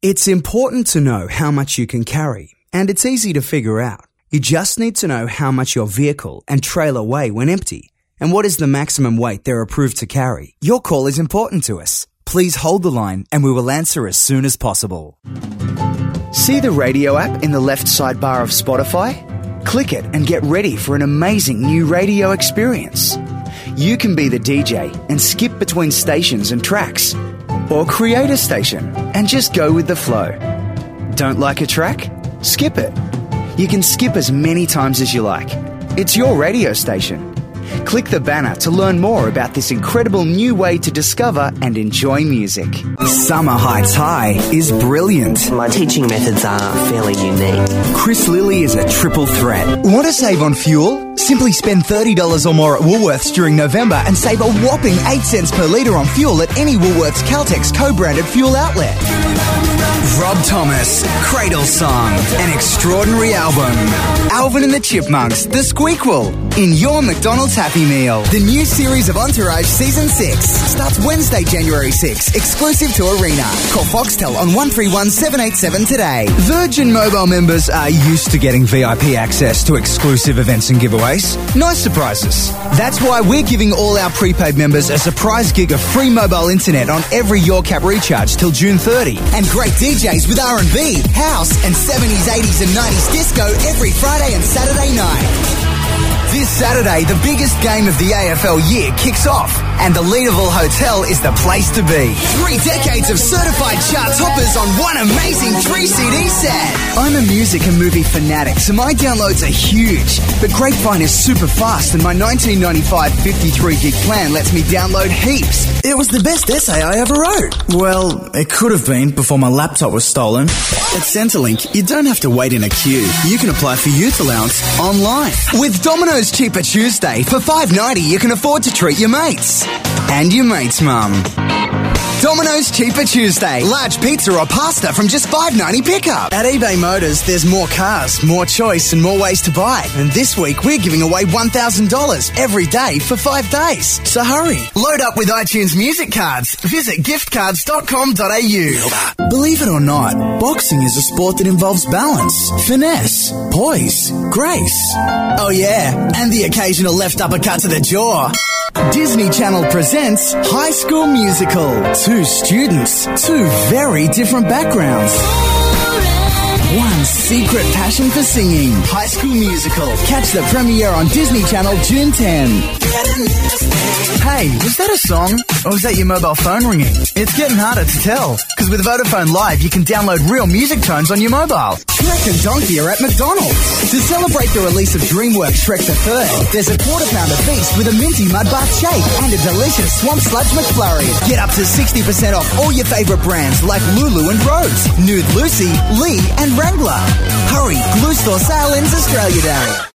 It's important to know how much you can carry, and it's easy to figure out. You just need to know how much your vehicle and trailer weigh when empty, and what is the maximum weight they're approved to carry. Your call is important to us. Please hold the line and we will answer as soon as possible. See the radio app in the left sidebar of Spotify? Click it and get ready for an amazing new radio experience. You can be the DJ and skip between stations and tracks, or create a station and just go with the flow. Don't like a track? Skip it. You can skip as many times as you like. It's your radio station. Click the banner to learn more about this incredible new way to discover and enjoy music. Summer Heights High is brilliant. My teaching methods are fairly unique. Chris Lilly is a triple threat. Want to save on fuel? Simply spend $30 or more at Woolworths during November and save a whopping 8 cents per litre on fuel at any Woolworths Caltex co-branded fuel outlet. Rob Thomas, Cradle Song, an extraordinary album. Alvin and the Chipmunks, The Squeakquel, in your McDonald's Happy Meal. The new series of Entourage Season 6 starts Wednesday, January 6, exclusive to Arena. Call Foxtel on 131 787 today. Virgin Mobile members are used to getting VIP access to exclusive events and giveaways. No surprises. That's why we're giving all our prepaid members a surprise gig of free mobile internet on every Your Cap recharge till June 30. And great DJs with R&B, house, and 70s, 80s and 90s disco every Friday and Saturday night. This Saturday, the biggest game of the AFL year kicks off, and the Leederville Hotel is the place to be. 3 decades of certified chart toppers on one amazing 3-CD set. I'm a music and movie fanatic, so my downloads are huge. But Grapevine is super fast, and my 1995 53-gig plan lets me download heaps. It was the best essay I ever wrote. Well, it could have been before my laptop was stolen. At Centrelink, you don't have to wait in a queue. You can apply for youth allowance online. With Domino's Cheaper Tuesday, for $5.90 you can afford to treat your mates. And your mate's mum. Domino's Cheaper Tuesday. Large pizza or pasta from just $5.90 pickup. At eBay Motors, there's more cars, more choice and more ways to buy. And this week we're giving away $1,000 every day for 5 days. So hurry. Load up with iTunes music cards. Visit giftcards.com.au. Believe it or not, boxing is a sport that involves balance, finesse, poise, grace. Oh yeah, and the occasional left uppercut to the jaw. Disney Channel presents High School Musical. 2 students, 2 very different backgrounds. One secret passion for singing. High School Musical. Catch the premiere on Disney Channel June 10. Hey, was that a song? Or was that your mobile phone ringing? It's getting harder to tell, because with Vodafone Live you can download real music tones on your mobile. Shrek and Donkey are at McDonald's. To celebrate the release of DreamWorks Shrek the Third, there's a quarter-pounder feast with a minty mud bath shake and a delicious Swamp Sludge McFlurry. Get up to 60% off all your favourite brands like Lulu and Rose, Nude Lucy, Lee and Wrangler. Hurry, Glue Store sale ends Australia Day.